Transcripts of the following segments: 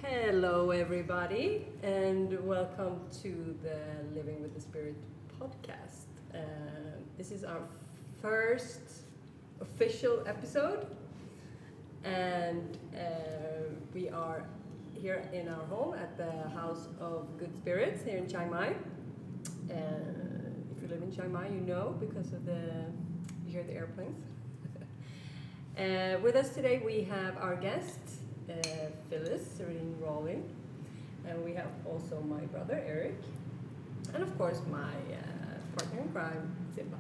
Hello, everybody, and welcome to the Living with the Spirit podcast. This is our first official episode, and we are here in our home at the House of Good Spirits here in Chiang Mai. If you live in Chiang Mai, you know because of you hear the airplanes. With us today, we have our guest. Phyllis Serene Rawling, and we have also my brother Eric, and of course my partner in crime Simba.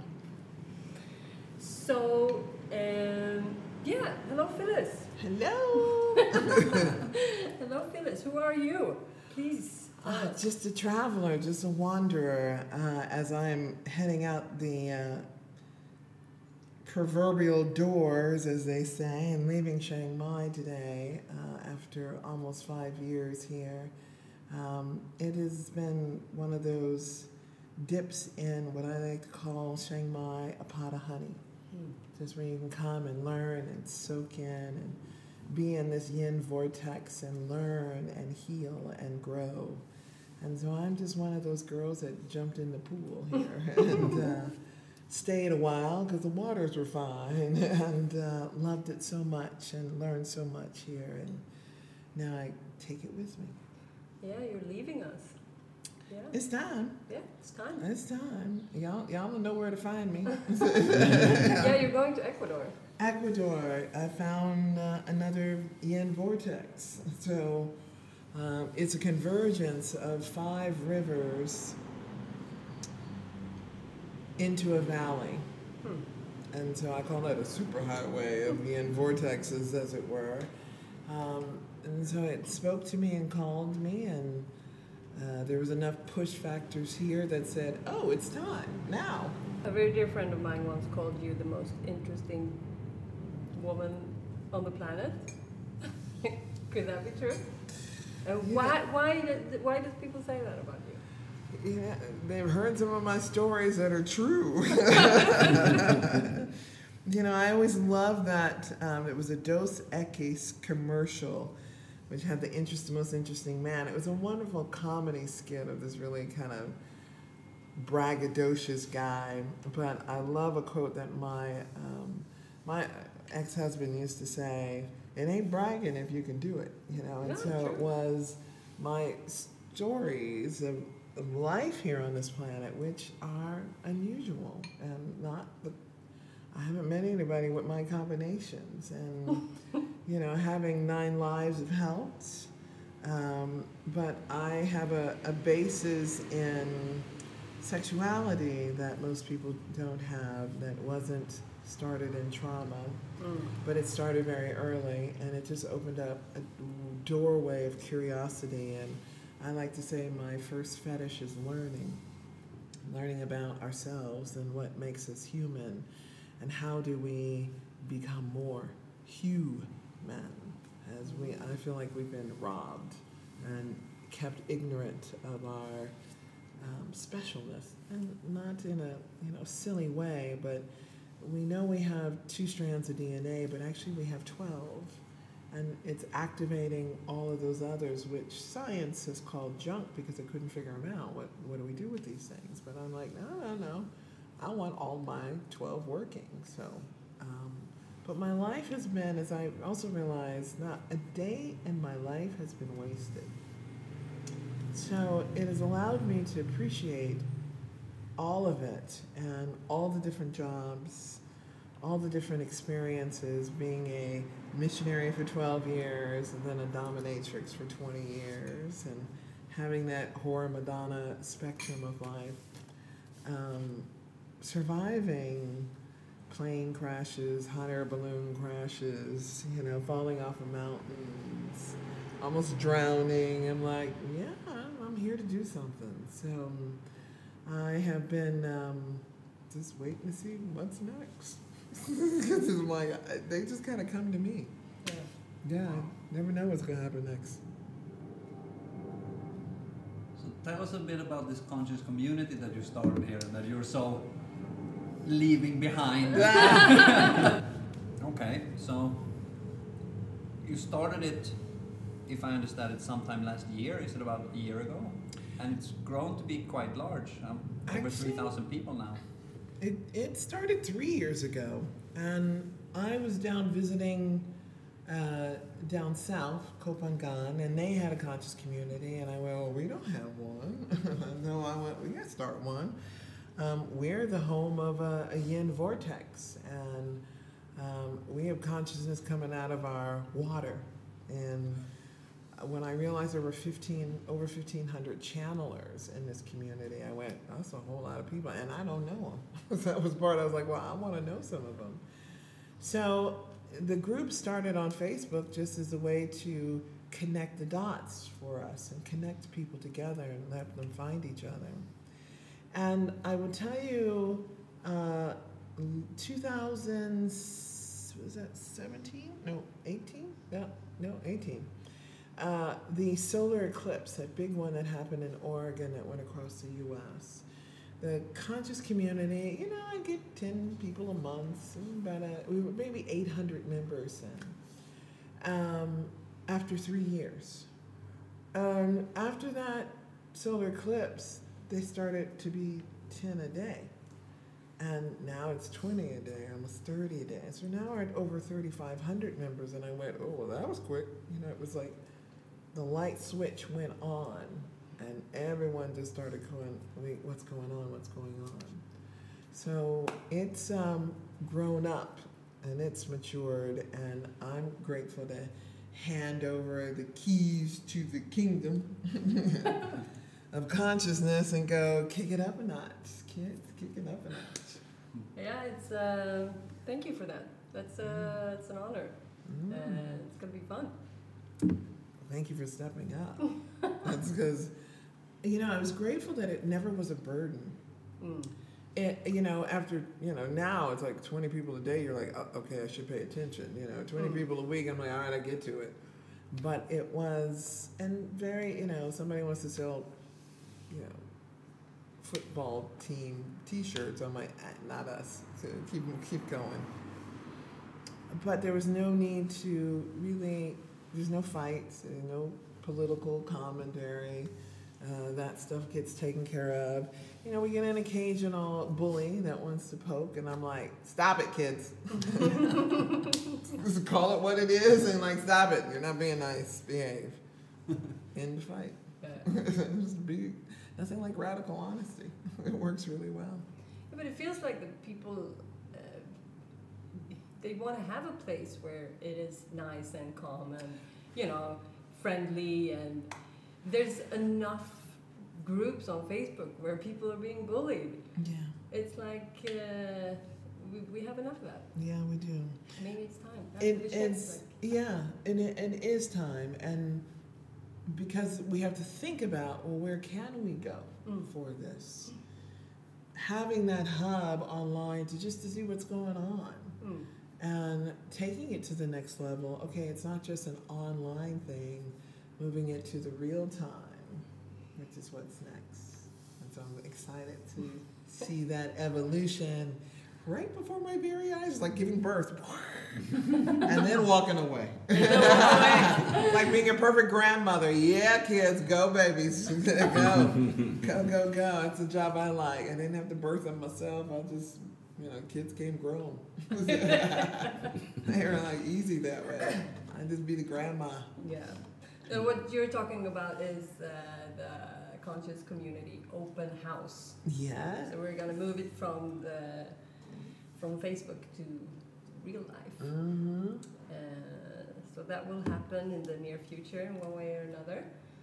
So hello Phyllis. Hello. Hello Phyllis, who are you? Please. Just a traveler, just a wanderer, as I'm heading out the proverbial doors, as they say, and leaving Chiang Mai today after almost 5 years here. It has been one of those dips in what I like to call Chiang Mai a pot of honey. Just where you can come and learn and soak in and be in this yin vortex and learn and heal and grow. And so I'm just one of those girls that jumped in the pool here and stayed a while because the waters were fine, and loved it so much and learned so much here, and now I take it with me. Yeah, you're leaving us. Yeah. It's time. Yeah, it's time. It's time. Y'all don't know where to find me. Yeah, you're going to Ecuador. Ecuador. I found another yin vortex. So it's a convergence of 5 rivers into a valley. And so I call that a superhighway of yin vortexes, as it were. And so it spoke to me and called me, and there was enough push factors here that said, oh, it's time, now. A very dear friend of mine once called you the most interesting woman on the planet. Could that be true? Why do people say that about you? Yeah, they've heard some of my stories that are true. You know, I always loved that. It was a Dos Equis commercial, which had the most interesting man. It was a wonderful comedy skit of this really kind of braggadocious guy. But I love a quote that my ex-husband used to say, "It ain't bragging if you can do it," you know. And so true. It was my stories of life here on this planet, which are unusual and not the. I haven't met anybody with my combinations, and you know, having 9 lives have helped. But I have a basis in sexuality that most people don't have. That wasn't started in trauma, but it started very early, and it just opened up a doorway of curiosity. And I like to say my first fetish is learning about ourselves and what makes us human, and how do we become more human, as I feel like we've been robbed and kept ignorant of our specialness, and not in a silly way, but we know we have 2 strands of DNA, but actually we have 12. And it's activating all of those others, which science has called junk because it couldn't figure them out. What do we do with these things? But I'm like, no. I want all my 12 working. So, but my life has been, as I also realized, not a day in my life has been wasted. So it has allowed me to appreciate all of it and all the different jobs, all the different experiences, being a missionary for 12 years and then a dominatrix for 20 years, and having that horror Madonna spectrum of life, surviving plane crashes, hot air balloon crashes, you know, falling off of mountains, almost drowning. I'm like, yeah, I'm here to do something. So I have been just waiting to see what's next. Because it's like, they just kind of come to me. Yeah, I never know what's going to happen next. So tell us a bit about this conscious community that you started here and that you're so leaving behind. Okay, so you started it if I understand it, sometime last year. Is it about a year ago? And it's grown to be quite large. Over Actually- 3,000 people now. It started 3 years ago, and I was down visiting down south, Kopangan, and they had a conscious community, and I went, well, we don't have one. No, I went, we gotta start one. We're the home of a yin vortex, and we have consciousness coming out of our water. And when I realized there were over 1,500 channelers in this community, I went, that's a whole lot of people, and I don't know them. So that was part, I was like, well, I want to know some of them. So the group started on Facebook just as a way to connect the dots for us and connect people together and let them find each other. And I would tell you, 2017? No, 18? No, 18. The solar eclipse, that big one that happened in Oregon that went across the U.S. The conscious community, you know, I get 10 people a month, we were maybe 800 members then, after 3 years. After that solar eclipse, they started to be 10 a day. And now it's 20 a day, almost 30 a day. So now we're at over 3,500 members, and I went, oh, well, that was quick. You know, it was like the light switch went on, and everyone just started going, wait, what's going on, what's going on? So it's grown up, and it's matured, and I'm grateful to hand over the keys to the kingdom of consciousness and go, kick it up a notch, kids, kick it up a notch. Yeah, it's thank you for that. That's it's an honor. It's gonna be fun. Thank you for stepping up. That's because, you know, I was grateful that it never was a burden. It, you know, after, you know, now it's like 20 people a day, you're like, oh, okay, I should pay attention. You know, 20 people a week, I'm like, all right, I get to it. But it was, and very, you know, somebody wants to sell, you know, football team T-shirts. I'm like, not us. So keep going. But there was no need to really. There's no fights. There's no political commentary. That stuff gets taken care of. You know, we get an occasional bully that wants to poke, and I'm like, stop it, kids. Just call it what it is, and like, stop it. You're not being nice. Behave. End the fight. Just be. Nothing like radical honesty. It works really well. Yeah, but it feels like the people, they want to have a place where it is nice and calm and, you know, friendly, and there's enough groups on Facebook where people are being bullied. Yeah. It's like we have enough of that. Yeah, we do. Maybe it's time. Yeah, and it is time, and because we have to think about, well, where can we go for this? Having that hub online to see what's going on, and taking it to the next level. Okay, it's not just an online thing, moving it to the real time, which is what's next. And so I'm excited to see that evolution right before my very eyes. It's like giving birth. And then walking away. Like being a perfect grandmother. Yeah, kids, go babies. Go. It's a job I like. I didn't have to birth them myself. I just, you know, kids came grown. They were like easy that way. I just be the grandma. Yeah. And what you're talking about is the conscious community open house. Yeah. So we're gonna move it from Facebook to real life. So that will happen in the near future in one way or another.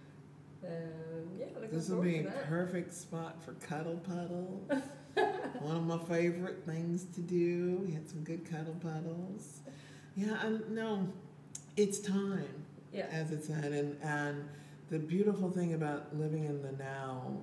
This will be a perfect spot for cuddle puddles. One of my favorite things to do. We had some good cuddle puddles. Yeah, no, it's time. Yeah. As it said, and the beautiful thing about living in the now,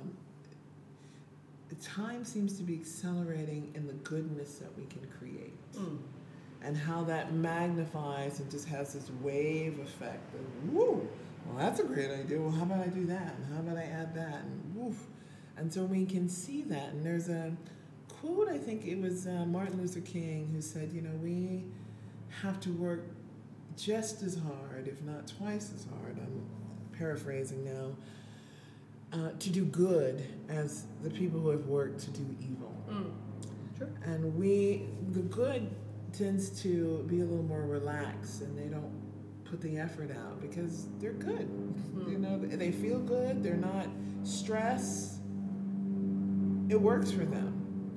time seems to be accelerating in the goodness that we can create. And how that magnifies and just has this wave effect of, woo, well, that's a great idea. Well, how about I do that? And how about I add that? And woof. And so we can see that. And there's a quote, I think it was Martin Luther King, who said, you know, we have to work just as hard, if not twice as hard, I'm paraphrasing now, to do good as the people who have worked to do evil. Sure. And the good tends to be a little more relaxed, and they don't put the effort out because they're good. You know, they feel good, they're not stressed. It works for them.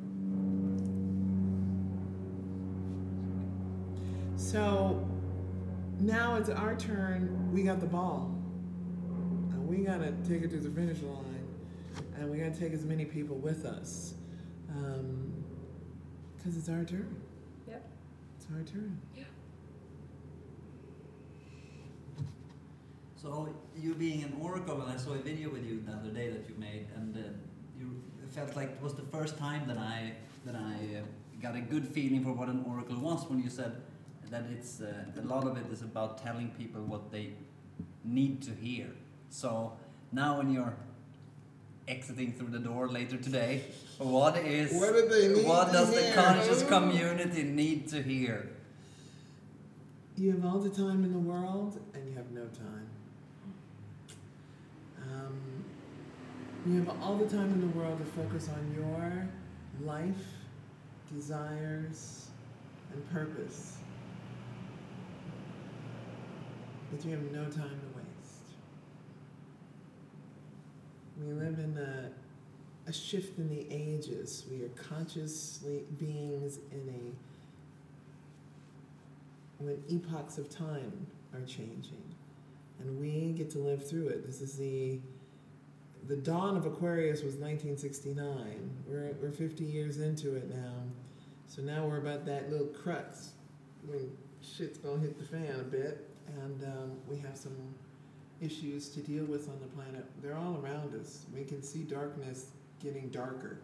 So now it's our turn. We got the ball. And we got to take it to the finish line. And we got to take as many people with us. Because it's our turn. Yep. It's our turn. Yeah. So you being an oracle, and I saw a video with you the other day that you made, and you felt like it was the first time that I got a good feeling for what an oracle was when you said that it's a lot of it is about telling people what they need to hear. So now when you're exiting through the door later today, what do they need what to does the hear? conscious community need to hear? You have all the time in the world, and you have no time. You have all the time in the world to focus on your life, desires, and purpose. But you have no time to waste. We live in a shift in the ages. We are consciously beings when epochs of time are changing. And we get to live through it. This is the dawn of Aquarius was 1969. We're 50 years into it now. So now we're about that little crux when shit's gonna hit the fan a bit, and we have some issues to deal with on the planet. They're all around us. We can see darkness getting darker.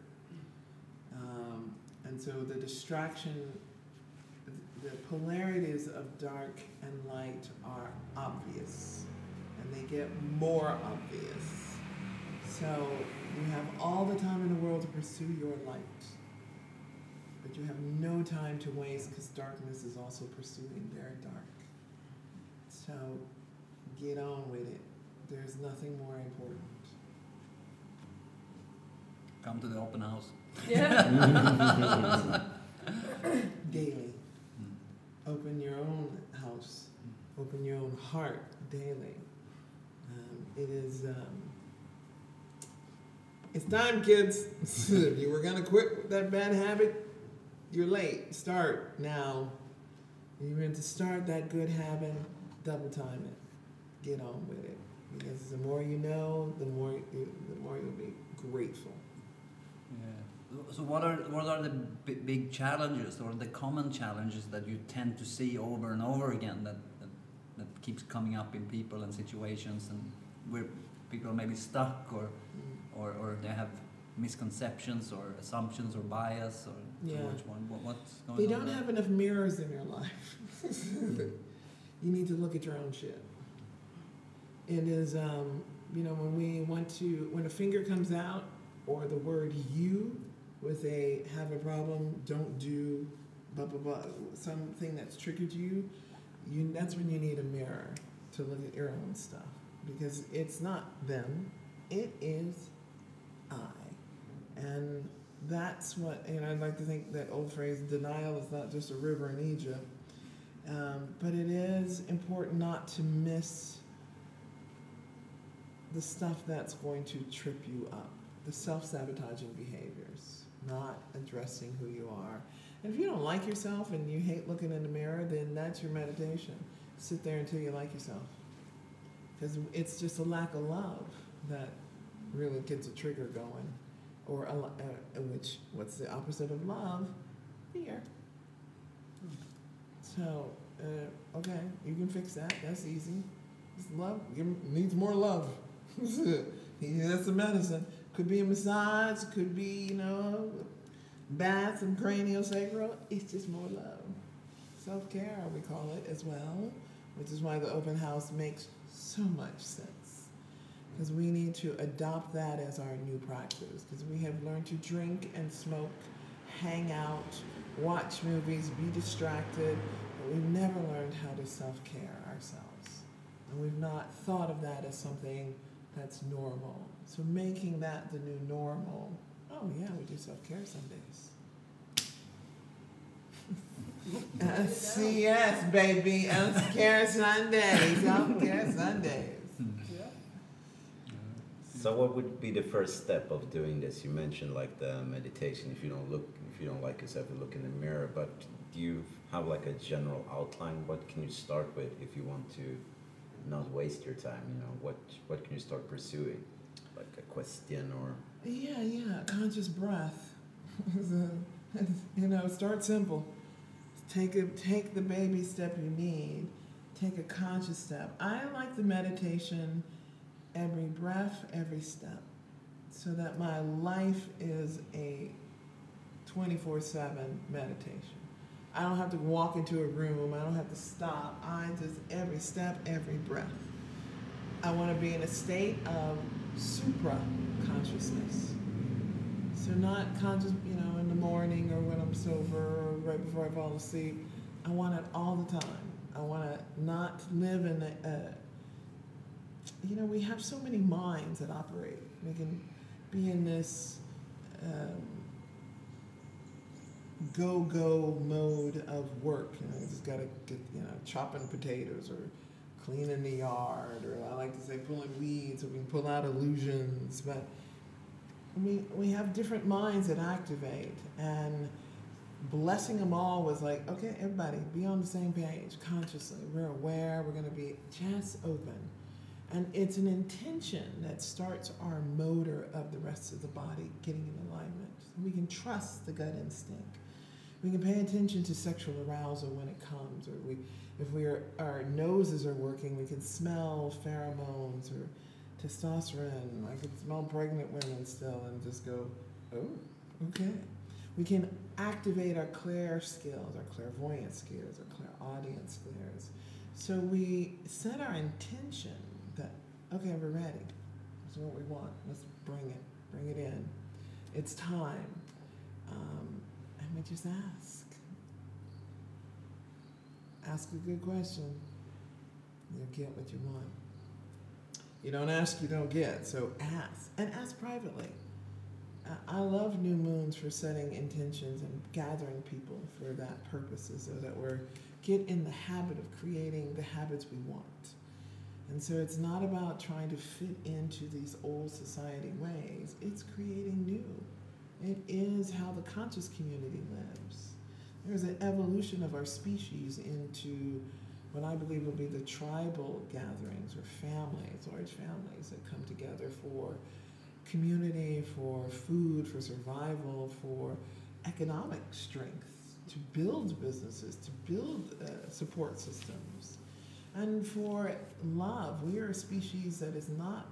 And so the distraction, the polarities of dark and light are obvious, and they get more obvious. So you have all the time in the world to pursue your light, but you have no time to waste because darkness is also pursuing their dark. So get on with it. There's nothing more important. Come to the open house. Yeah. Daily. Open your own house. Open your own heart daily. It is... it's time, kids. If you were going to quit that bad habit, you're late. Start now. If you're going to start that good habit, double time it. Get on with it. Because the more you know, the more you'll be grateful. Yeah. So what are the big challenges or the common challenges that you tend to see over and over again that keeps coming up in people and situations, and where people are maybe stuck or they have misconceptions or assumptions or bias or towards one? What's going on? They don't have enough mirrors in your life. You need to look at your own shit. It is, when a finger comes out, or the word you with have a problem, don't do, blah, blah, blah, something that's triggered you, that's when you need a mirror to look at your own stuff. Because it's not them, it is I. And that's what, I'd like to think that old phrase, denial is not just a river in Egypt. But it is important not to miss the stuff that's going to trip you up, the self-sabotaging behaviors, not addressing who you are. And if you don't like yourself and you hate looking in the mirror, then that's your meditation. Sit there until you like yourself. Because it's just a lack of love that really gets a trigger going. Or what's the opposite of love? Fear. So, okay, you can fix that. That's easy. Just love. Needs more love. That's the medicine. Could be a massage. Could be, bath and craniosacral. It's just more love. Self-care, we call it as well, which is why the open house makes so much sense. Because we need to adopt that as our new practice. Because we have learned to drink and smoke, hang out, watch movies, be distracted, but we've never learned how to self-care ourselves. And we've not thought of that as something that's normal. So making that the new normal, oh yeah, we do self-care Sundays. SCS, baby, self-care Sundays, self-care Sundays. So what would be the first step of doing this? You mentioned like the meditation, if you don't like yourself, you look in the mirror, but do you have like a general outline? What can you start with if you want to not waste your time? What can you start pursuing? Like a question or? Yeah, conscious breath. Start simple. Take the baby step you need. Take a conscious step. I like the meditation every breath, every step, so that my life is a 24/7 meditation. I don't have to walk into a room. I don't have to stop. I just, every step, every breath. I want to be in a state of supra consciousness. So not conscious, in the morning or when I'm sober or right before I fall asleep. I want it all the time. I want to not live in we have so many minds that operate. We can be in this go mode of work. You just got to get, chopping potatoes or cleaning the yard, or I like to say pulling weeds, so we can pull out illusions. But we have different minds that activate, and blessing them all was like, okay, everybody, be on the same page consciously. We're aware, we're going to be just open. And it's an intention that starts our motor of the rest of the body getting in alignment. So we can trust the gut instinct. We can pay attention to sexual arousal when it comes, or if our noses are working, we can smell pheromones or testosterone. I can smell pregnant women still and just go, oh, okay. We can activate our clair skills, our clairvoyant skills, our clairaudience skills. So we set our intention that, okay, we're ready. This is what we want. Let's bring it in. It's time. And we just ask. Ask a good question. You'll get what you want. You don't ask, you don't get. So ask. And ask privately. I love new moons for setting intentions and gathering people for that purpose, so that we're get in the habit of creating the habits we want. And so it's not about trying to fit into these old society ways. It's creating new. It is how the conscious community lives. There's an evolution of our species into what I believe will be the tribal gatherings, or families, large families that come together for community, for food, for survival, for economic strength, to build businesses, to build support systems, and for love. We are a species that is not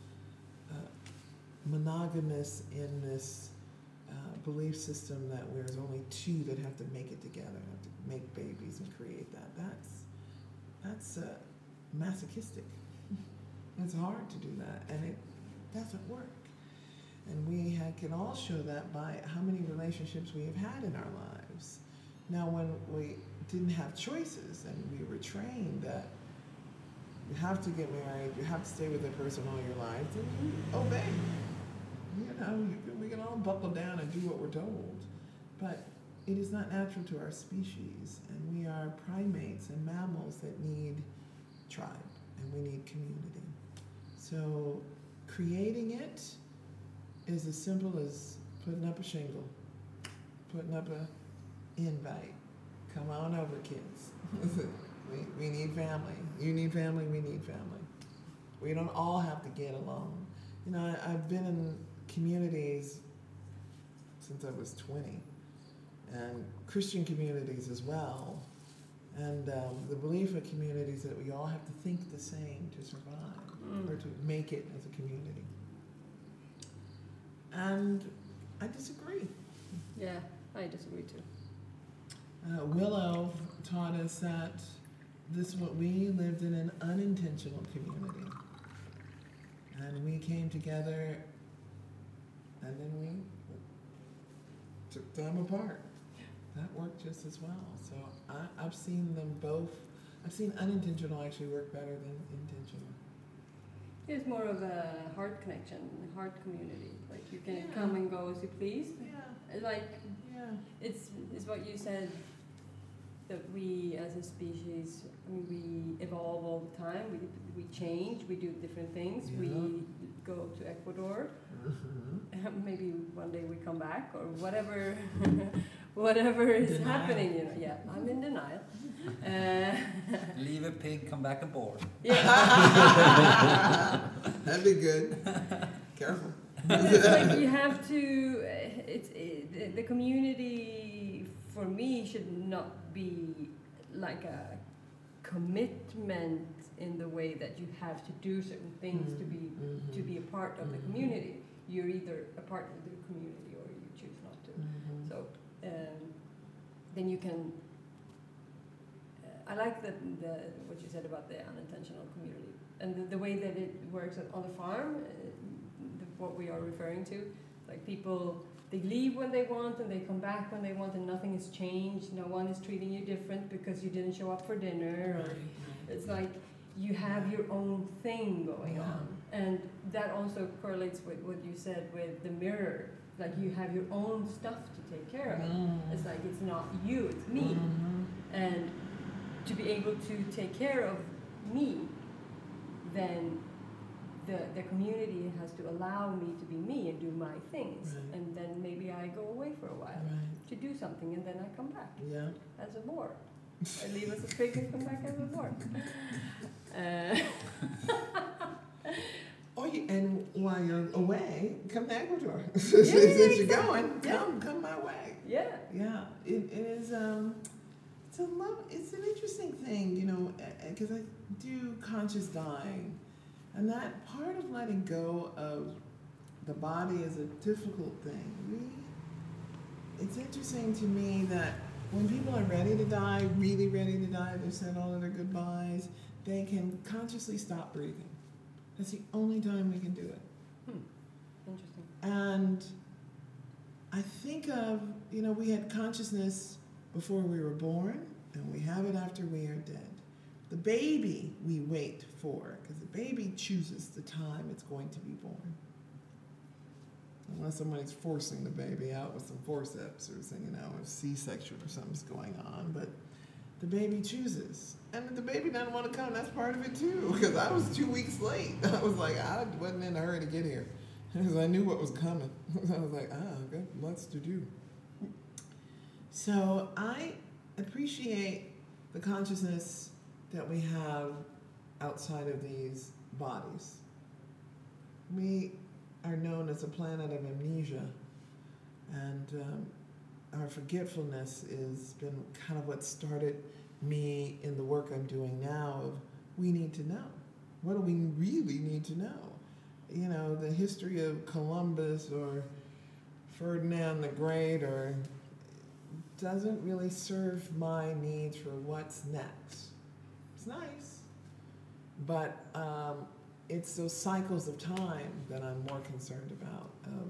monogamous in this belief system that there's only two that have to make it together, have to make babies and create that. That's masochistic. It's hard to do that, and it doesn't work. And we can all show that by how many relationships we have had in our lives. Now, when we didn't have choices and we were trained that you have to get married, you have to stay with that person all your life, then you obey. We can all buckle down and do what we're told. But it is not natural to our species, and we are primates and mammals that need tribe, and we need community. So creating it is as simple as putting up a shingle, putting up an invite. Come on over, kids. We need family. You need family, we need family. We don't all have to get along. I've been in communities since I was 20, and Christian communities as well. And the belief of communities that we all have to think the same to survive, or to make it as a community. And I disagree. Yeah, I disagree too. Willow taught us that we lived in an unintentional community. And we came together, and then we took time apart. that worked just as well. So I've seen them both. I've seen unintentional actually work better than intentional. It's more of a heart connection, heart community. Like you can Yeah. come and go as you please. Yeah, Like yeah. it's what you said, that we as a species, I mean, we evolve all the time. We change. We do different things. Yeah. We go to Ecuador. Mm-hmm. Maybe one day we come back or whatever. Whatever is Denial. happening, you know. Yeah, I'm in denial. Leave a pig, come back aboard. Yeah. That'd be good. Careful. It's like you have to. The community for me should not be like a commitment in the way that you have to do certain things to be a part of the community. You're either a part of the community or you choose not to. Mm-hmm. So then you can. I like what you said about the unintentional community and the way that it works on the farm. What we are referring to, like people, they leave when they want and they come back when they want, and nothing has changed. No one is treating you different because you didn't show up for dinner. Or it's like you have your own thing going on, and that also correlates with what you said with the mirror. Like you have your own stuff to take care of. It's like it's not you, it's me, and to be able to take care of me, then the community has to allow me to be me and do my things, and then maybe I go away for a while to do something, and then I come back as a boar. I leave as a pig and come back as a boar. And while you're away, come to Ecuador. Since you're going, come my way. Yeah. Yeah, it is. It's an interesting thing, you know, because I do conscious dying, and that part of letting go of the body is a difficult thing. It's interesting to me that when people are ready to die, really ready to die, they've said all of their goodbyes, they can consciously stop breathing. That's the only time we can do it. Interesting. And I think of, you know, we had consciousness before we were born, and we have it after we are dead. The baby we wait for, because the baby chooses the time it's going to be born. Unless somebody's forcing the baby out with some forceps or something, you know, a C-section or something's going on, but the baby chooses. And if the baby doesn't want to come, that's part of it too, because I was 2 weeks late. I was like, I wasn't in a hurry to get here, because I knew what was coming. I was like, good, lots to do. So I appreciate the consciousness that we have outside of these bodies. We are known as a planet of amnesia, and our forgetfulness has been kind of what started me in the work I'm doing now of we need to know. What do we really need to know? You know, the history of Columbus or Ferdinand the Great or doesn't really serve my needs for what's next. It's nice, but it's those cycles of time that I'm more concerned about.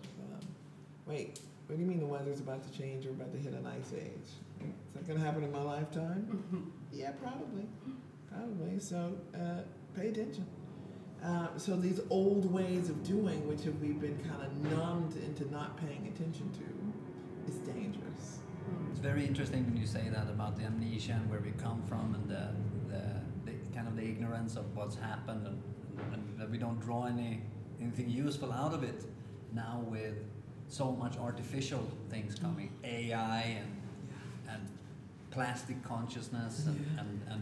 Wait, what do you mean the weather's about to change or about to hit an ice age? Is that going to happen in my lifetime? Yeah, probably. So pay attention. So these old ways of doing, which have we been kind of numbed into not paying attention to, is dangerous. It's very interesting when you say that about the amnesia and where we come from and the kind of the ignorance of what's happened and that we don't draw anything useful out of it now with so much artificial things coming, AI and plastic consciousness and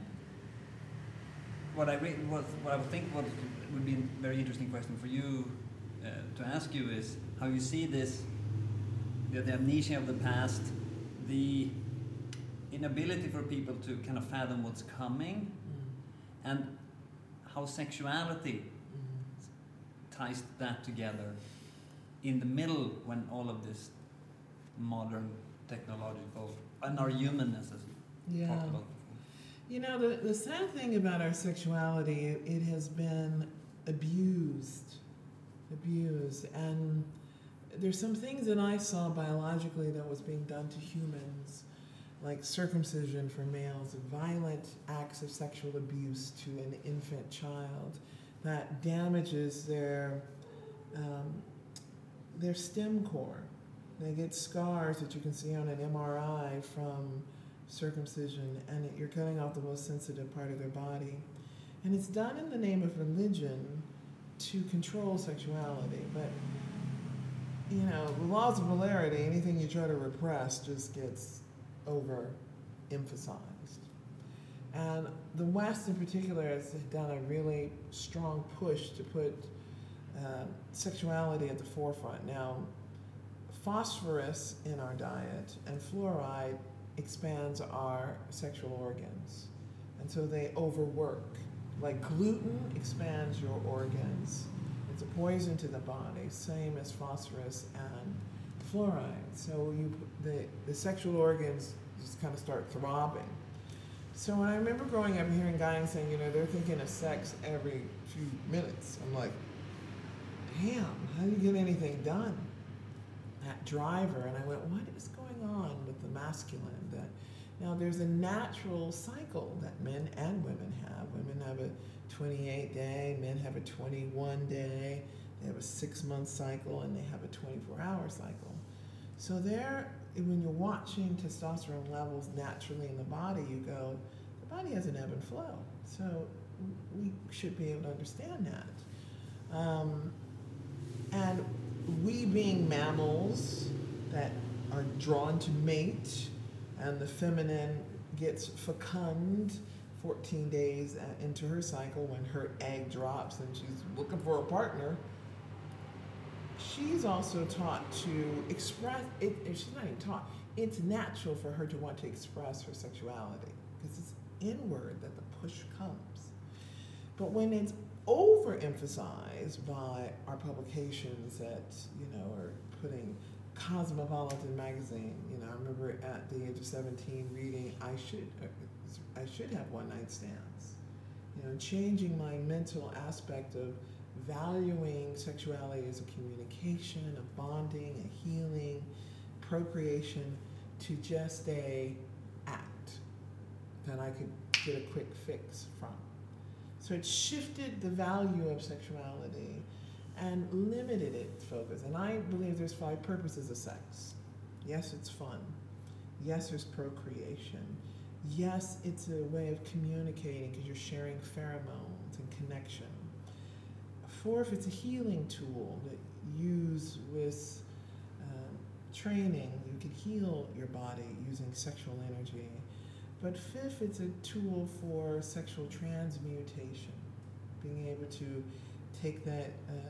what I would think would be a very interesting question for you to ask you is how you see this, the amnesia of the past, the inability for people to kind of fathom what's coming, and how sexuality ties that together in the middle when all of this modern technological and our humanness is talked about. You know, the sad thing about our sexuality, it has been abused, and there's some things that I saw biologically that was being done to humans like circumcision for males, violent acts of sexual abuse to an infant child that damages their stem core. They get scars that you can see on an MRI from circumcision, and you're cutting off the most sensitive part of their body. And it's done in the name of religion to control sexuality. But, you know, the laws of polarity, anything you try to repress just gets overemphasized. And the West in particular has done a really strong push to put sexuality at the forefront. Now, phosphorus in our diet and fluoride expands our sexual organs. And so they overwork. Like gluten expands your organs. It's a poison to the body, same as phosphorus and fluoride. So the sexual organs just kind of start throbbing. So when I remember growing up hearing guys saying, you know, they're thinking of sex every few minutes, I'm like, damn, how do you get anything done? That driver. And I went, what is going on with the masculine? Now there's a natural cycle that men and women have. Women have a 28-day, men have a 21-day, they have a 6-month cycle, and they have a 24-hour cycle. So there, when you're watching testosterone levels naturally in the body, you go, the body has an ebb and flow. So we should be able to understand that. And we being mammals that are drawn to mate, and the feminine gets fecund 14 days into her cycle when her egg drops and she's looking for a partner, she's also taught to express it. She's not even taught. It's natural for her to want to express her sexuality because it's inward that the push comes. But when it's overemphasized by our publications that, you know, are putting Cosmopolitan magazine, you know, I remember at the age of 17 reading I should have one-night stands. You know, changing my mental aspect of valuing sexuality as a communication, a bonding, a healing, procreation, to just a act that I could get a quick fix from. So it shifted the value of sexuality and limited its focus. And I believe there's 5 purposes of sex. Yes, it's fun. Yes, there's procreation. Yes, it's a way of communicating because you're sharing pheromones and connection. 4th, it's a healing tool that used with training. You could heal your body using sexual energy. But 5th, it's a tool for sexual transmutation, being able to take that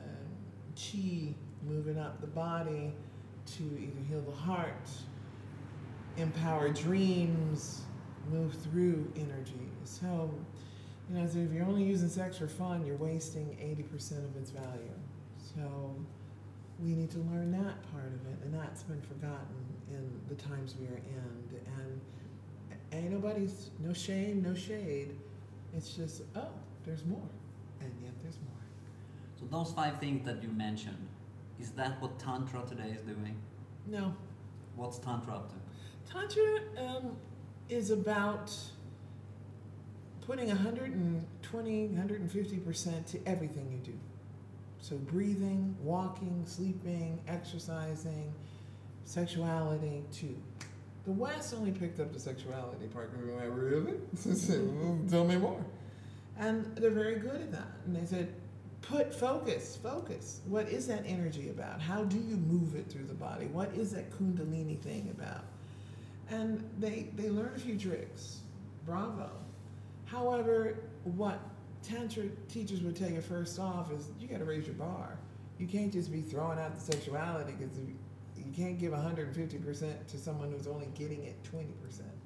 chi moving up the body to either heal the heart, empower dreams, move through energy. So, you know, so if you're only using sex for fun, you're wasting 80% of its value. So we need to learn that part of it, and that's been forgotten in the times we are in. And ain't nobody's, no shame, no shade. It's just, oh, there's more, and yet there's more. So those 5 things that you mentioned, is that what Tantra today is doing? No. What's Tantra up to? Tantra is about putting 120, 150% to everything you do. So breathing, walking, sleeping, exercising, sexuality too. The West only picked up the sexuality part because we went, really? Tell me more. And they're very good at that. And they said, focus. What is that energy about? How do you move it through the body? What is that Kundalini thing about? And they learn a few tricks. Bravo. However, what Tantra teachers would tell you first off is you got to raise your bar. You can't just be throwing out the sexuality because you can't give 150% to someone who's only getting it 20%. Right?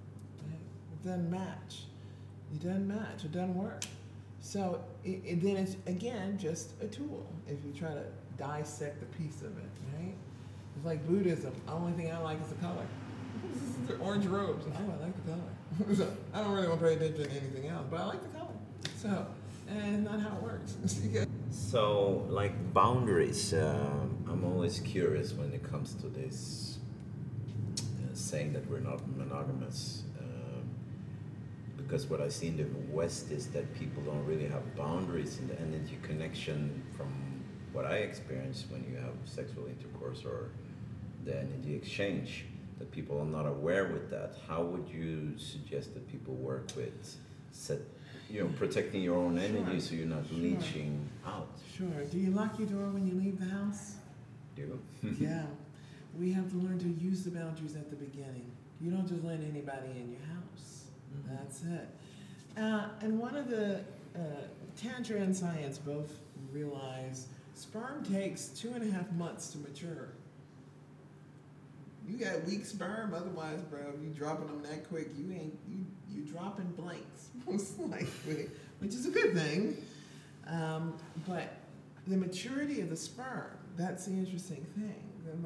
It doesn't match. It doesn't work. So then it's, again, just a tool if you try to dissect a piece of it, right? It's like Buddhism. The only thing I like is the color. The orange robes. Oh, I like the color. So I don't really want to pay attention to anything else, but I like the color. So, and not how it works. So, like boundaries, I'm always curious when it comes to this saying that we're not monogamous. Because what I see in the West is that people don't really have boundaries in the energy connection from what I experience when you have sexual intercourse or the energy exchange, that people are not aware with that. How would you suggest that people work with protecting your own energy so you're not leaching out? Sure. Do you lock your door when you leave the house? Do. Yeah. We have to learn to use the boundaries at the beginning. You don't just let anybody in your house. Mm-hmm. That's it. And one of the Tantra and science both realize sperm takes 2.5 months to mature. You got weak sperm, otherwise, bro, you dropping them that quick, you dropping blanks most likely, which is a good thing. But the maturity of the sperm, that's the interesting thing.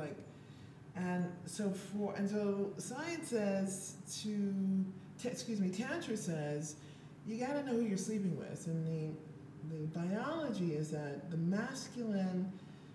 So science says Tantra says you got to know who you're sleeping with, and the biology is that the masculine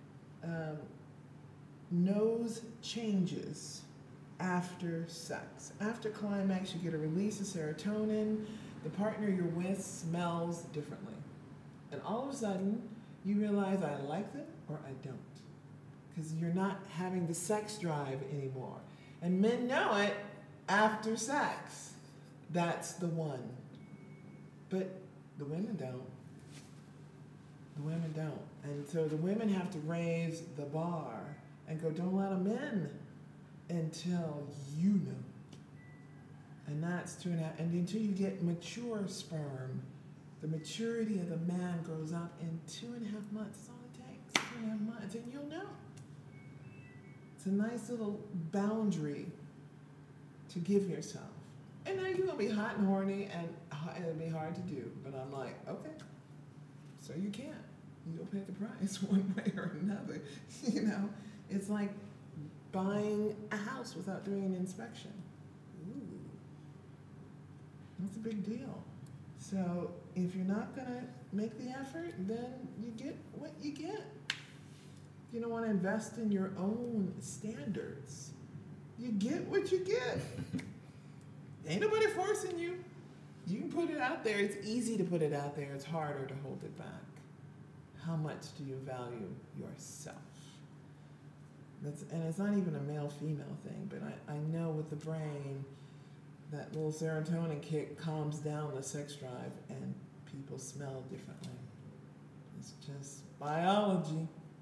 nose changes after sex. After climax, you get a release of serotonin. The partner you're with smells differently, and all of a sudden you realize I like them or I don't, because you're not having the sex drive anymore. And men know it after sex. That's the one. But the women don't. The women don't. And so the women have to raise the bar and go, don't let them in until you know. And that's 2.5. And until you get mature sperm, the maturity of the man grows up in 2.5 months. That's all it takes, 2.5 months. And you'll know. It's a nice little boundary to give yourself. And now you're going to be hot and horny, and it'll be hard to do. But I'm like, okay, so you can't. You'll pay the price one way or another. It's like buying a house without doing an inspection. Ooh, that's a big deal. So if you're not going to make the effort, then you get what you get. You don't want to invest in your own standards. You get what you get. Ain't nobody forcing you. You can put it out there. It's easy to put it out there. It's harder to hold it back. How much do you value yourself? And it's not even a male-female thing, but I know with the brain, that little serotonin kick calms down the sex drive, and people smell differently. It's just biology.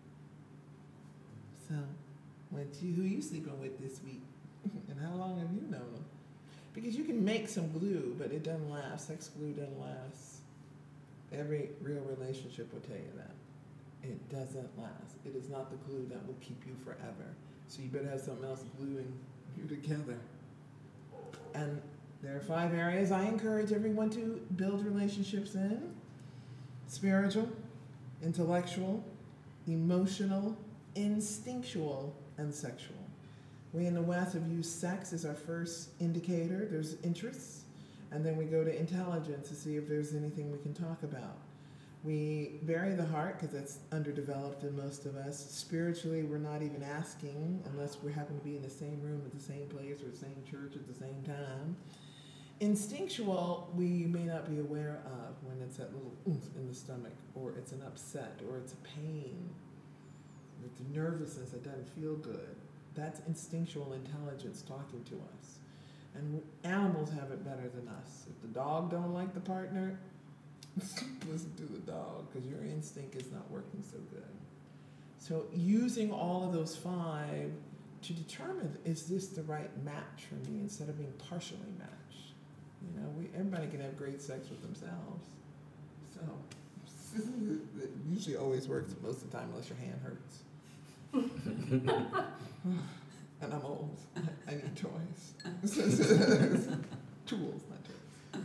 So, who are you sleeping with this week? And how long have you known them? Because you can make some glue, but it doesn't last. Sex glue doesn't last. Every real relationship will tell you that. It doesn't last. It is not the glue that will keep you forever. So you better have something else gluing you together. And there are 5 areas I encourage everyone to build relationships in: spiritual, intellectual, emotional, instinctual, and sexual. We in the West have used sex as our first indicator. There's interests, and then we go to intelligence to see if there's anything we can talk about. We bury the heart because it's underdeveloped in most of us. Spiritually, we're not even asking unless we happen to be in the same room at the same place or the same church at the same time. Instinctual, we may not be aware of when it's that little oomph in the stomach, or it's an upset, or it's a pain, or it's a nervousness that doesn't feel good. That's instinctual intelligence talking to us. And animals have it better than us. If the dog don't like the partner, listen to the dog, because your instinct is not working so good. So using all of those 5 to determine, is this the right match for me, instead of being partially matched. Everybody can have great sex with themselves. So it usually always works most of the time, unless your hand hurts. And I'm old. I need toys. Tools, not toys.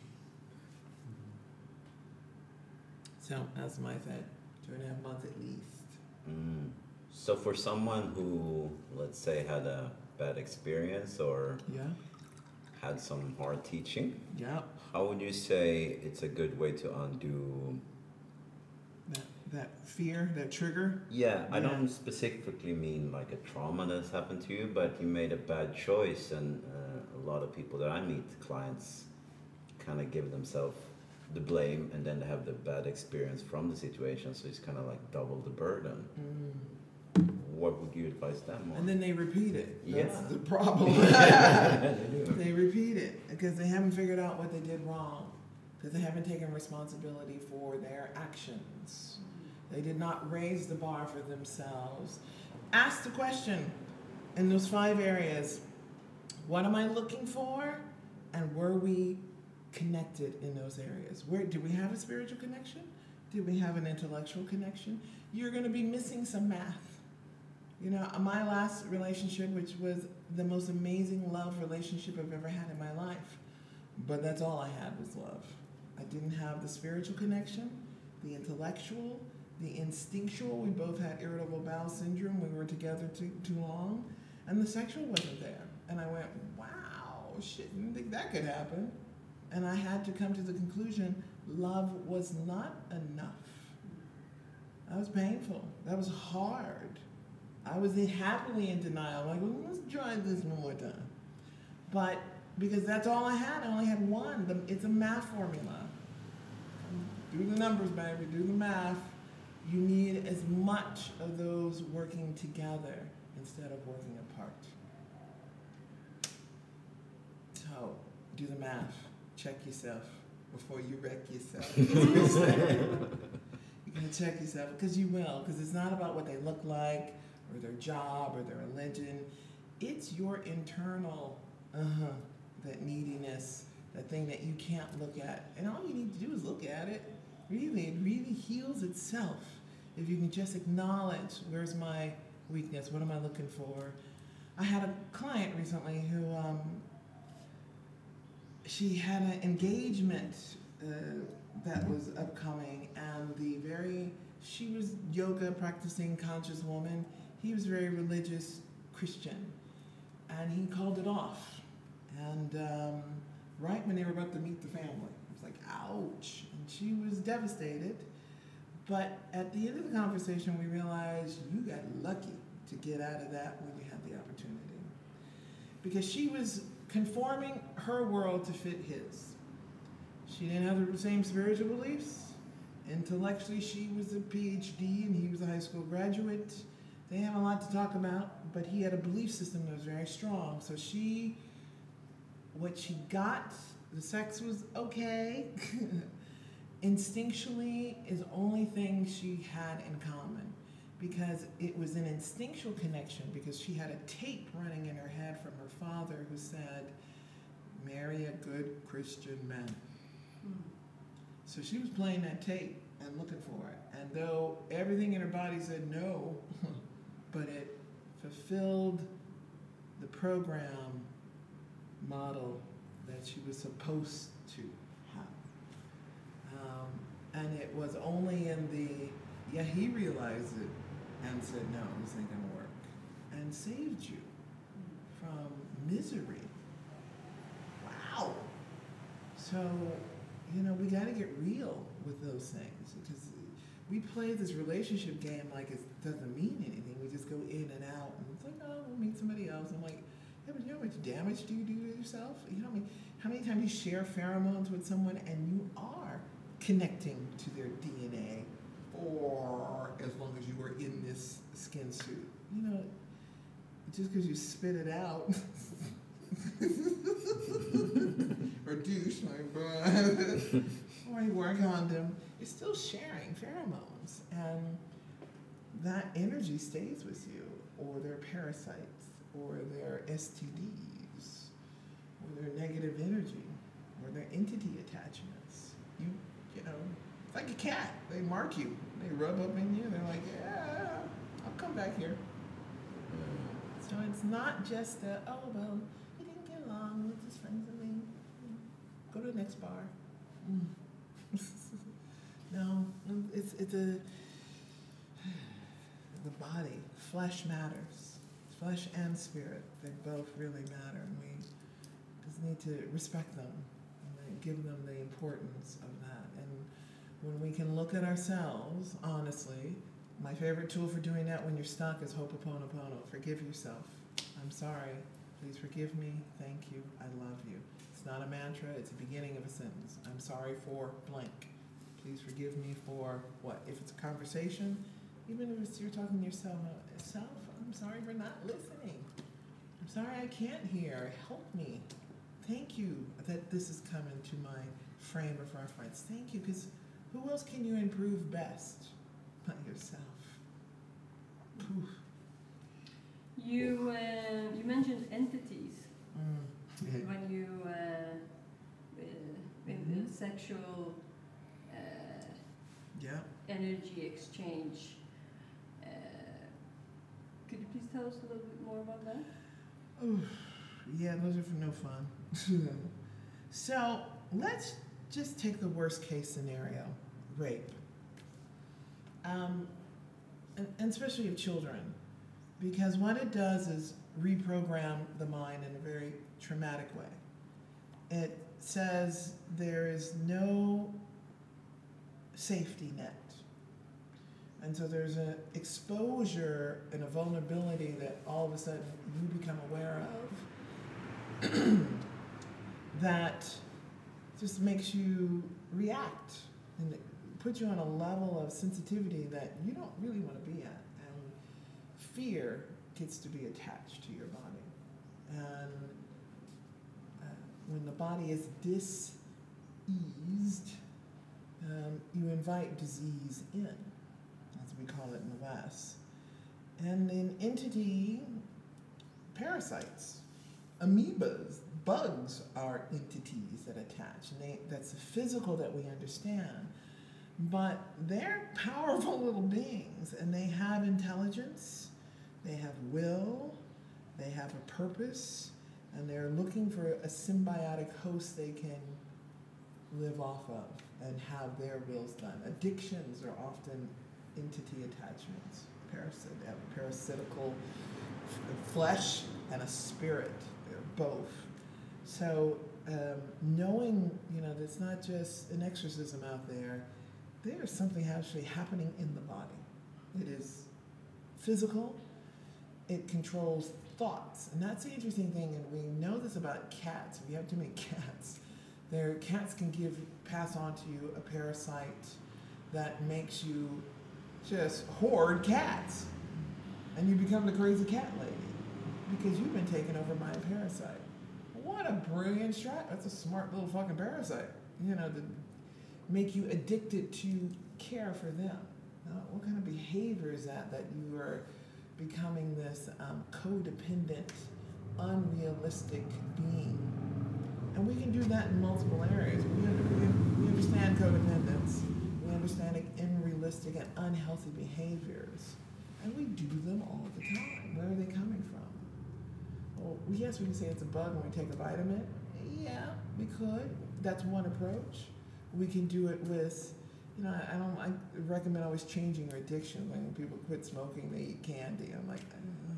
So that's my thing. 2.5 months at least. So for someone who, let's say, had a bad experience or had some hard teaching, how would you say it's a good way to undo that fear, that trigger. Yeah, I Yeah. don't specifically mean like a trauma that's happened to you, but you made a bad choice, and a lot of people that I meet, clients, kind of give themselves the blame, and then they have the bad experience from the situation, so it's kind of like double the burden. What would you advise them on? And then they repeat it. That's Yeah. the problem. They do. They repeat it because they haven't figured out what they did wrong, because they haven't taken responsibility for their actions. They did not raise the bar for themselves. Ask the question in those 5 areas, what am I looking for? And were we connected in those areas? Did we have a spiritual connection? Did we have an intellectual connection? You're going to be missing some math. You know, my last relationship, which was the most amazing love relationship I've ever had in my life, but that's all I had was love. I didn't have the spiritual connection, the intellectual, the instinctual. We both had irritable bowel syndrome. We were together too long, and the sexual wasn't there. And I went, wow, shit, didn't think that could happen. And I had to come to the conclusion, love was not enough. That was painful. That was hard. I was happily in denial, like, well, let's try this one more time. But because that's all I had, I only had one. It's a math formula. Do the numbers, baby, do the math. You need as much of those working together instead of working apart. So, do the math. Check yourself before you wreck yourself. You're going to check yourself, because you will, because it's not about what they look like, or their job, or their religion. It's your internal, that neediness, that thing that you can't look at. And all you need to do is look at it. Really, it really heals itself. If you can just acknowledge, where's my weakness? What am I looking for? I had a client recently who, she had an engagement that was upcoming, and she was yoga practicing conscious woman. He was very religious Christian, and he called it off. And right when they were about to meet the family, it was like, ouch. And she was devastated. But at the end of the conversation, we realized you got lucky to get out of that when you had the opportunity. Because she was conforming her world to fit his. She didn't have the same spiritual beliefs. Intellectually, she was a PhD and he was a high school graduate. They have a lot to talk about, but he had a belief system that was very strong. So what she got, the sex was okay. Instinctually is the only thing she had in common, because it was an instinctual connection, because she had a tape running in her head from her father who said, marry a good Christian man. So she was playing that tape and looking for it. And though everything in her body said no, but it fulfilled the program model that she was supposed to have. And it was only in he realized it and said, no, this ain't gonna work. And saved you from misery. Wow. So, we gotta get real with those things, because we play this relationship game like it doesn't mean anything. We just go in and out, and it's like, oh, we'll meet somebody else. I'm like, yeah, but you know how much damage do you do to yourself? You know how many times you share pheromones with someone and you are connecting to their DNA for as long as you were in this skin suit. Just because you spit it out or douche, or you wear a condom, you're still sharing pheromones, and that energy stays with you, or their parasites, or their STDs, or their negative energy, or their entity attachments. It's like a cat. They mark you. They rub up in you. They're like, yeah, I'll come back here. So it's not just he didn't get along with his friends and me. Go to the next bar. No, it's the body. Flesh matters. Flesh and spirit. They both really matter. And we just need to respect them and give them the importance of that. And when we can look at ourselves honestly. My favorite tool for doing that when you're stuck is Ho'oponopono. Forgive yourself. I'm sorry. Please forgive me. Thank you. I love you. It's not a mantra. It's the beginning of a sentence. I'm sorry for blank. Please forgive me for what? If it's a conversation, even if it's you're talking to yourself, I'm sorry for not listening. I'm sorry I can't hear. Help me. Thank you that this is coming to my frame of reference. Thank you, because who else can you improve best but yourself? Poof. You mentioned entities Mm. when you in the sexual Yeah. energy exchange. Could you please tell us a little bit more about that? Oof. Yeah, those are for no fun. So let's just take the worst case scenario, rape. And especially of children, because what it does is reprogram the mind in a very traumatic way. It says there is no safety net. And so there's an exposure and a vulnerability that all of a sudden you become aware of that just makes you react and it puts you on a level of sensitivity that you don't really want to be at. And fear gets to be attached to your body. And when the body is diseased, you invite disease in, as we call it in the West. And in entity, parasites, amoebas, bugs are entities that attach. And that's the physical that we understand. But they're powerful little beings, and they have intelligence, they have will, they have a purpose, and they're looking for a symbiotic host they can live off of and have their wills done. Addictions are often entity attachments. They have a parasitical flesh and a spirit. They're both. So knowing, that it's not just an exorcism out there, there's something actually happening in the body. It is physical. It controls thoughts. And that's the interesting thing, and we know this about cats. If you have too many cats, cats can pass on to you a parasite that makes you just hoard cats. And you become the crazy cat lady because you've been taken over by a parasite. What a brilliant strat. That's a smart little fucking parasite. To make you addicted to care for them. Now, what kind of behavior is that you are becoming this codependent, unrealistic being? And we can do that in multiple areas. We understand codependence. We understand unrealistic and unhealthy behaviors. And we do them all the time. Where are they coming from? Well, yes, we can say it's a bug when we take a vitamin. Yeah, we could. That's one approach. We can do it with, I recommend always changing your addiction. When people quit smoking, they eat candy. I'm like,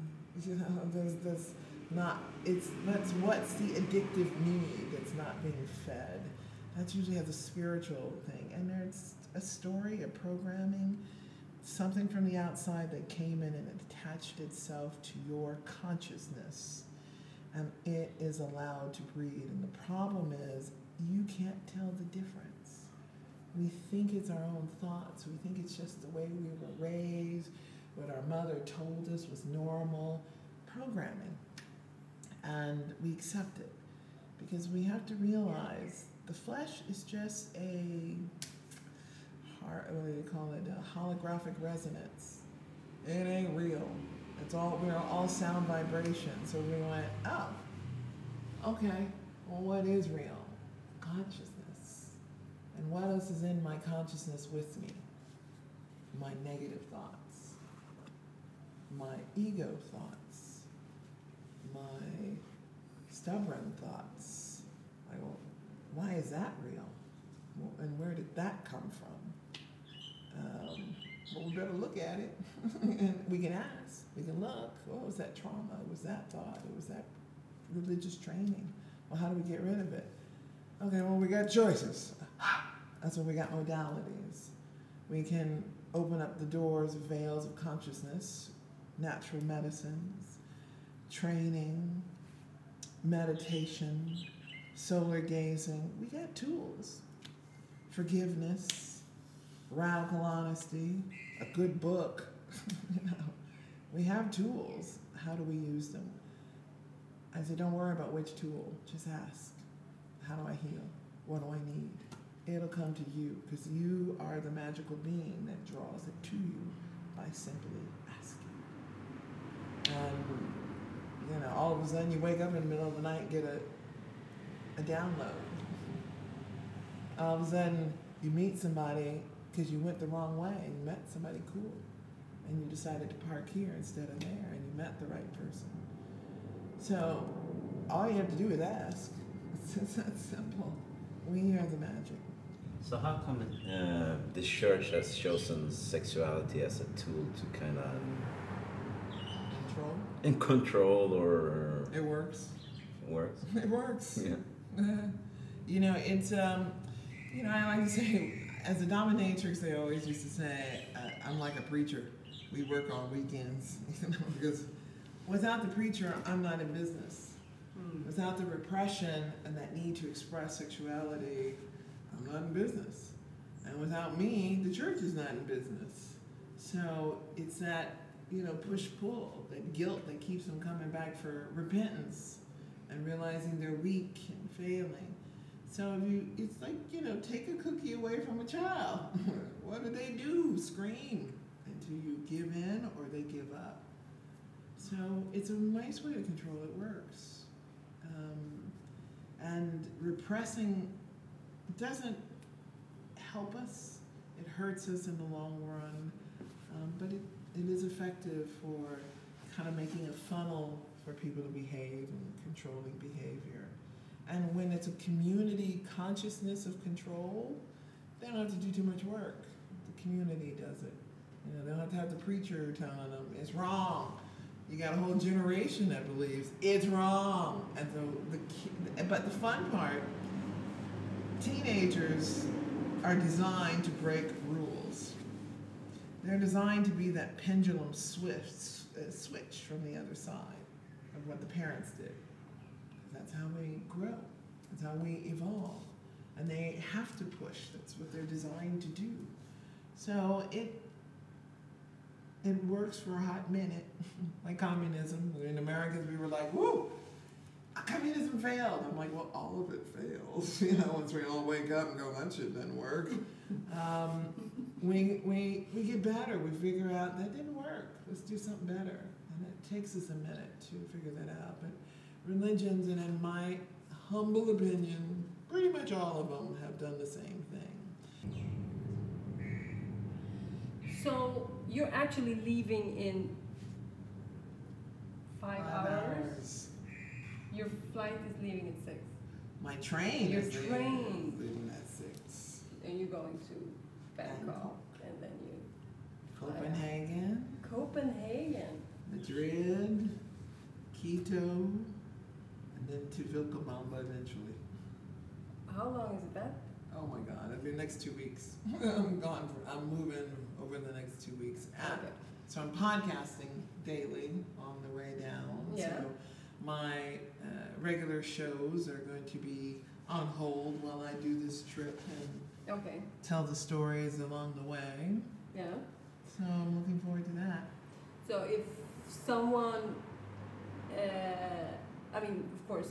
what's the addictive need that's not being fed? That usually has a spiritual thing. And there's a story, a programming, something from the outside that came in and attached itself to your consciousness. And it is allowed to breed. And the problem is, you can't tell the difference. We think it's our own thoughts. We think it's just the way we were raised, what our mother told us was normal programming. And we accept it because we have to realize the flesh is just a holographic resonance. It ain't real. We're all sound vibration. So we went, oh, okay, well, what is real? Consciousness. And what else is in my consciousness with me? My negative thoughts, my ego thoughts, my stubborn thoughts. I go, why is that real? Well, and where did that come from? Well, we better look at it. And we can ask, we can look. What was that trauma? It was that thought. It was that religious training. Well, how do we get rid of it? Okay, well, we got choices. That's why we got modalities. We can open up the doors, veils of consciousness, natural medicines, training, meditation, solar gazing. We got tools. Forgiveness, radical honesty, a good book. We have tools. How do we use them? I said, don't worry about which tool. Just ask. How do I heal? What do I need? It'll come to you because you are the magical being that draws it to you by simply asking. And, all of a sudden you wake up in the middle of the night and get a download. All of a sudden you meet somebody because you went the wrong way and you met somebody cool. And you decided to park here instead of there and you met the right person. So all you have to do is ask. It's that simple. We are the magic. So how come the church has chosen sexuality as a tool to kind of control or It works. works? It works. Yeah. It's I like to say, as a dominatrix, they always used to say, I'm like a preacher. We work on weekends, because without the preacher, I'm not in business. Without the repression and that need to express sexuality, I'm not in business. And without me, the church is not in business. So it's that, push-pull, that guilt that keeps them coming back for repentance and realizing they're weak and failing. So it's like, take a cookie away from a child. What do? Scream until you give in or they give up. So it's a nice way to control it. Works. And repressing doesn't help us. It hurts us in the long run. But it is effective for kind of making a funnel for people to behave and controlling behavior. And when it's a community consciousness of control, they don't have to do too much work. The community does it. They don't have to have the preacher telling them it's wrong. You got a whole generation that believes it's wrong. And so but the fun part, teenagers are designed to break rules. They're designed to be that pendulum switch from the other side of what the parents did. That's how we grow. That's how we evolve. And they have to push. That's what they're designed to do. So it works for a hot minute, like communism. In America, we were like, woo, communism failed. I'm like, well, all of it fails. Once we all wake up and go, that shit didn't work. We get better. We figure out that didn't work. Let's do something better. And it takes us a minute to figure that out. But religions, and in my humble opinion, pretty much all of them have done the same thing. So you're actually leaving in 5 hours? Your flight is leaving at 6. My train Your is train. leaving at 6. And you're going to Bangkok, and then you Copenhagen, Madrid, Quito, and then to Vilcabamba eventually. How long is that? Oh my God, it'll be the next 2 weeks. I'm moving over the next 2 weeks. Okay. So I'm podcasting daily on the way down. Yeah. So my regular shows are going to be on hold while I do this trip and Okay. tell the stories along the way. Yeah. So I'm looking forward to that. So if someone, of course,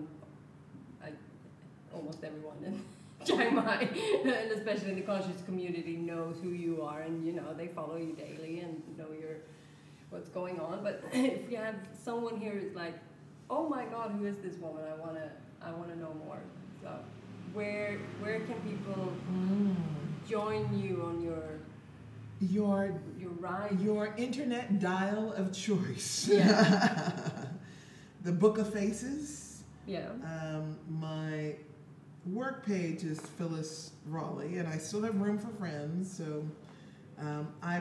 almost everyone in Chiang Mai, and especially in the conscious community, knows who you are, and they follow you daily and know what's going on. But if you have someone here who's like, oh my God, who is this woman? I wanna know more. So where can people join you on your ride? Your internet dial of choice. Yeah. The Book of Faces. Yeah. My work page is Phyllis Raleigh, and I still have room for friends. So, I'll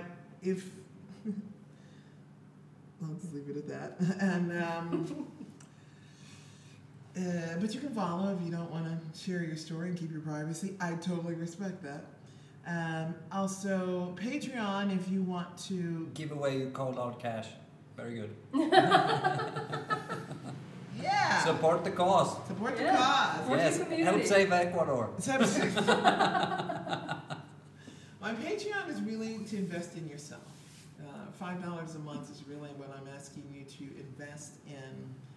just leave it at that. And But you can follow if you don't want to share your story and keep your privacy. I totally respect that. Also, Patreon if you want to. Give away cold hard cash. Very good. Yeah. Support the cause. Support the Yeah. cause. Support Yes. the community. Help save Ecuador. My Patreon is really to invest in yourself. $5 a month is really what I'm asking you to invest in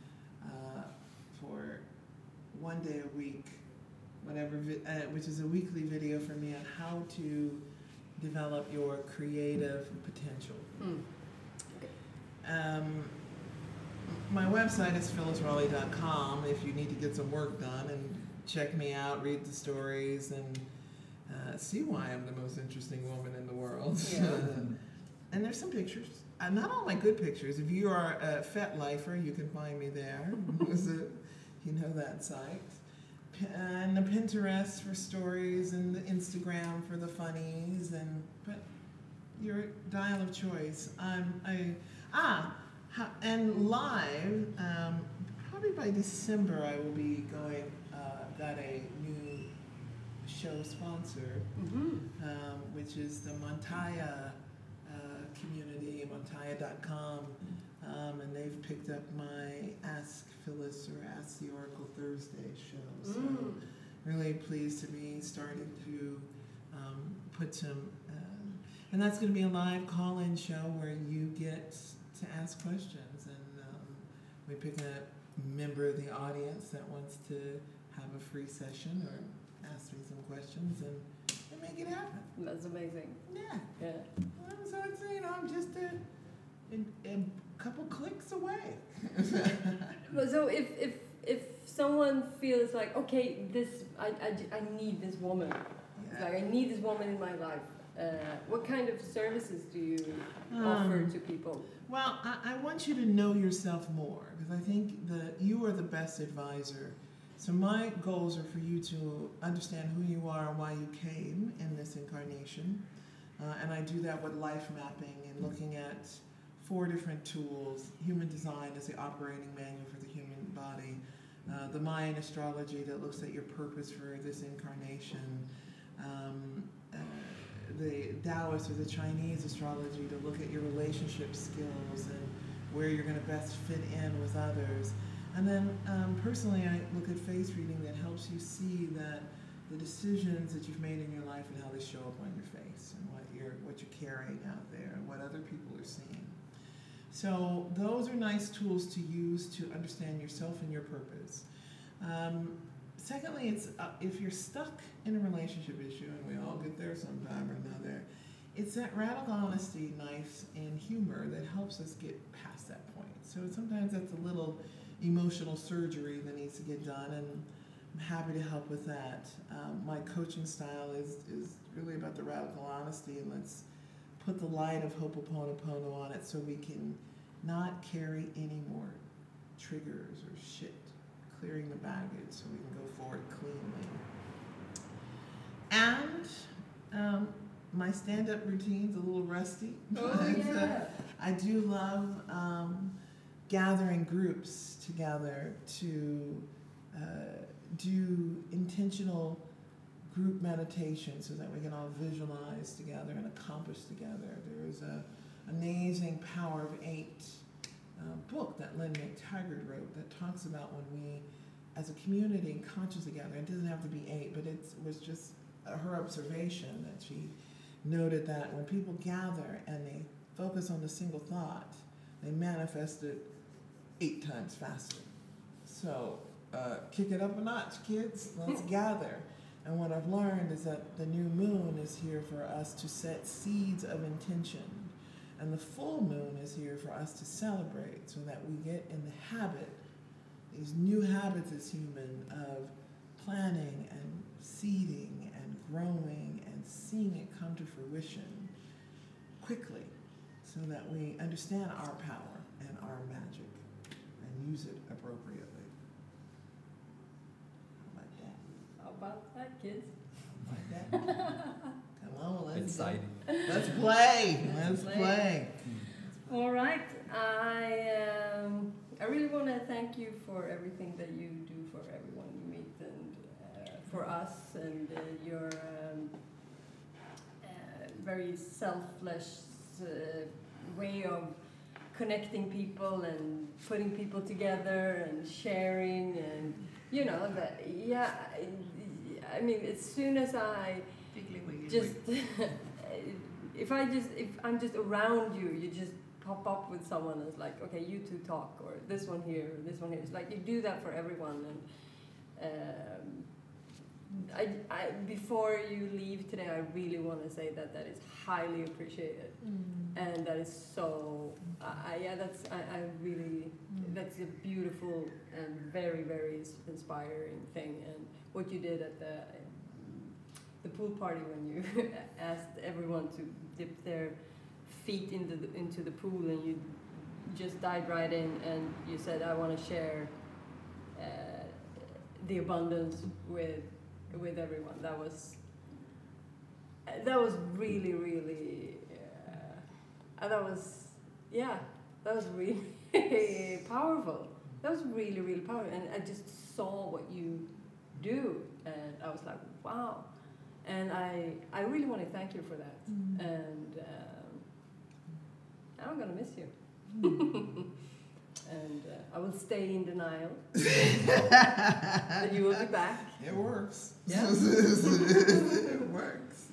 for 1 day a week, whatever, which is a weekly video for me on how to develop your creative potential. My website is phyllisraleigh.com if you need to get some work done and check me out, read the stories, and see why I'm the most interesting woman in the world. Yeah. And there's some pictures. Not all my good pictures. If you are a Fet Lifer, you can find me there. You know that site. And the Pinterest for stories, and the Instagram for the funnies, but your dial of choice. And live, probably by December I will be going, got a new show sponsor, which is the Montaya community, montaya.com, and they've picked up my Ask Phyllis or Ask the Oracle Thursday show. So really pleased to be starting to put some, and that's going to be a live call-in show where you get to ask questions, and we pick a member of the audience that wants to have a free session or ask me some questions, and make it happen. That's amazing. Yeah. Yeah. Well, so it's, I'm just a couple clicks away. But so if someone feels like, okay, I need this woman, Yeah. like I need this woman in my life, what kind of services do you offer to people? Well, I want you to know yourself more, because I think that you are the best advisor. So my goals are for you to understand who you are and why you came in this incarnation. And I do that with life mapping and looking at 4 different tools. Human design is the operating manual for the human body. The Mayan astrology that looks at your purpose for this incarnation. The Taoist or the Chinese astrology to look at your relationship skills and where you're going to best fit in with others. And then personally, I look at face reading that helps you see that the decisions that you've made in your life and how they show up on your face, and what you're carrying out there and what other people are seeing. So those are nice tools to use to understand yourself and your purpose. Secondly, it's if you're stuck in a relationship issue, and we all get there sometime or another, it's that radical honesty, knife, and humor that helps us get past that point. So sometimes that's a little emotional surgery that needs to get done, and I'm happy to help with that. My coaching style is really about the radical honesty, and let's put the light of Ho'oponopono on it so we can not carry any more triggers or shit, clearing the baggage so we can go forward cleanly. And my stand-up routine's a little rusty. Oh, yeah. I do love gathering groups together to do intentional group meditation so that we can all visualize together and accomplish together. There is an amazing Power of 8 book that Lynn McTaggart wrote that talks about when we, as a community, conscious together. It doesn't have to be 8, but it was just her observation that she noted that when people gather and they focus on the single thought, they manifest it 8 times faster. So kick it up a notch, kids. Let's gather. And what I've learned is that the new moon is here for us to set seeds of intention. And the full moon is here for us to celebrate so that we get in the habit, these new habits as human, of planning and seeding and growing and seeing it come to fruition quickly so that we understand our power and our magic and use it appropriately. How about that? How about that, kids? Like that? Come on, let's Exciting. Let's play. Let's play. play. All right. I really want to thank you for everything that you do for everyone you meet and for us and your very selfless way of connecting people and putting people together and sharing and that I mean as soon as I just if I'm just around you, you just pop up with someone that's like, okay, you two talk, or this one here, or this one here. It's like you do that for everyone. And I before you leave today, I really want to say that is highly appreciated, and that is so. I really that's a beautiful and very very inspiring thing. And what you did at the pool party when you asked everyone to dip their feet into the pool and you just dived right in and you said, I want to share the abundance with everyone. That was really really that was really powerful. That was really really powerful, and I just saw what you do and I was like, wow. And I really want to thank you for that. And I'm going to miss you. And I will stay in denial that you will be back. It works. Yeah. It works.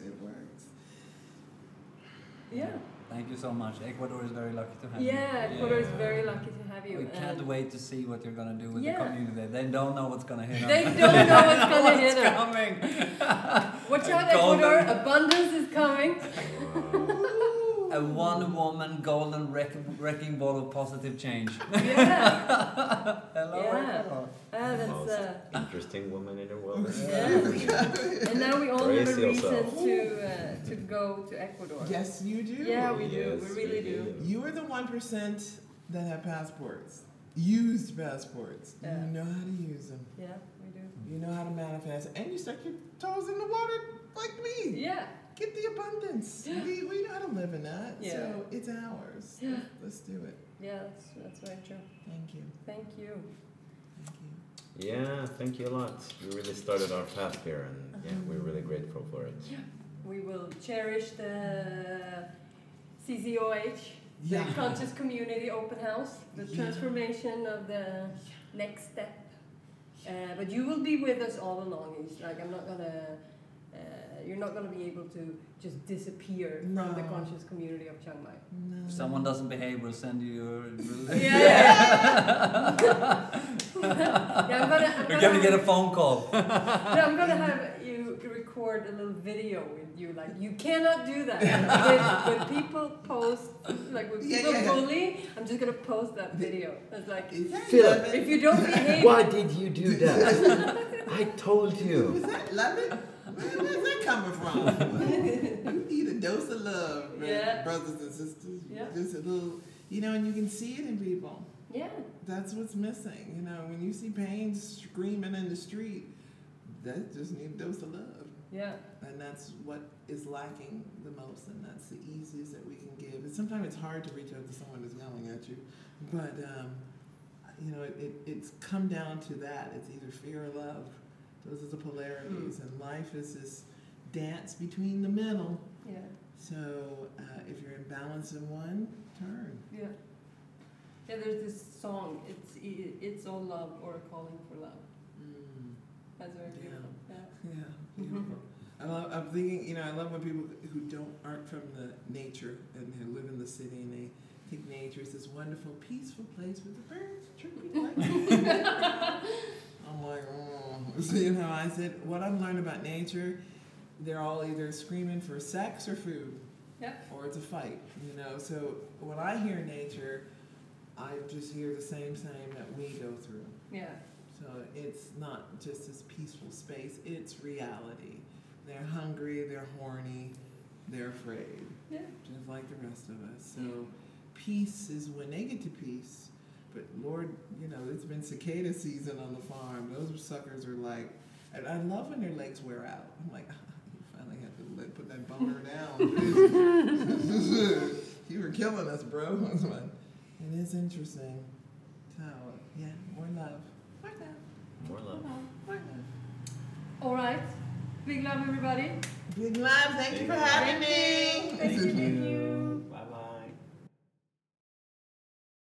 Yeah. Thank you so much. Ecuador is very lucky to have you. Yeah, Ecuador is very lucky to have you. We can't wait to see what you're going to do with the Yeah. community. They don't know what's going to hit them. They don't know what's going to hit them. coming. Watch out, Golden- Ecuador. Abundance is coming. A one-woman golden wrecking ball of positive change. Yeah. Hello, Yeah. Ecuador. That's Most interesting woman in the world. yeah. And now we all have a Brace reason yourself. to go to Ecuador. Yes, you do. Yeah, we do. Yes, We really do. You are the 1% that have passports, used passports. Yeah. You know how to use them. Yeah, we do. You know how to manifest, and you stuck your toes in the water like me. Yeah. Get the abundance. Yeah. We know how to live in that. Yeah. So it's ours. Yeah. Let's do it. Yeah, that's very true. Thank you. Thank you. Thank you. Yeah, thank you a lot. You really started our path here, and yeah, we're really grateful for it. We will cherish the CCOH, Yeah. the Conscious Community Open House, the Yeah. transformation of the next step. But you will be with us all along. It's like I'm not gonna. You're not gonna be able to just disappear from the No. conscious community of Chiang Mai. No. If someone doesn't behave, we'll send you your... Yeah, I'm We're going to get a phone call. I'm gonna have you record a little video with you. Like you cannot do that. when people post, like when Yeah, people yeah. bully, I'm just gonna post that video. It's like Is that Philip. love if it? you don't behave, Why did you do that? I told Was you. that love it? Where's that coming from? You need a dose of love, man, Yeah. brothers and sisters. Yeah. Just a little, and you can see it in people. yeah, That's what's missing. When you see pain screaming in the street, that just needs a dose of love. yeah, And that's what is lacking the most, and that's the easiest that we can give. And sometimes it's hard to reach out to someone who's yelling at you, but it's come down to that. It's either fear or love. Those are the polarities, and life is this dance between the middle. yeah, So if you're in balance in one, turn. yeah. Yeah, there's this song. It's all love or a calling for love. That's very beautiful. Yeah. Yeah, beautiful. I'm thinking, I love when people who aren't from the nature and who live in the city and they think nature is this wonderful, peaceful place with the birds chirping like I'm like, oh. So, I said, what I've learned about nature, they're all either screaming for sex or food. Yeah. Or it's a fight, So when I hear nature, I just hear the same that we go through. Yeah. So it's not just this peaceful space, it's reality. They're hungry, they're horny, they're afraid, Yeah. just like the rest of us. So peace is when they get to peace. But Lord, it's been cicada season on the farm. Those suckers are like, and I love when their legs wear out. I'm like, you finally have to put that boner down. You were killing us, bro. It is interesting So, yeah, more love. More love. More love. More love. All right. Big love, everybody. Big love. Thank you for having me. Thank you.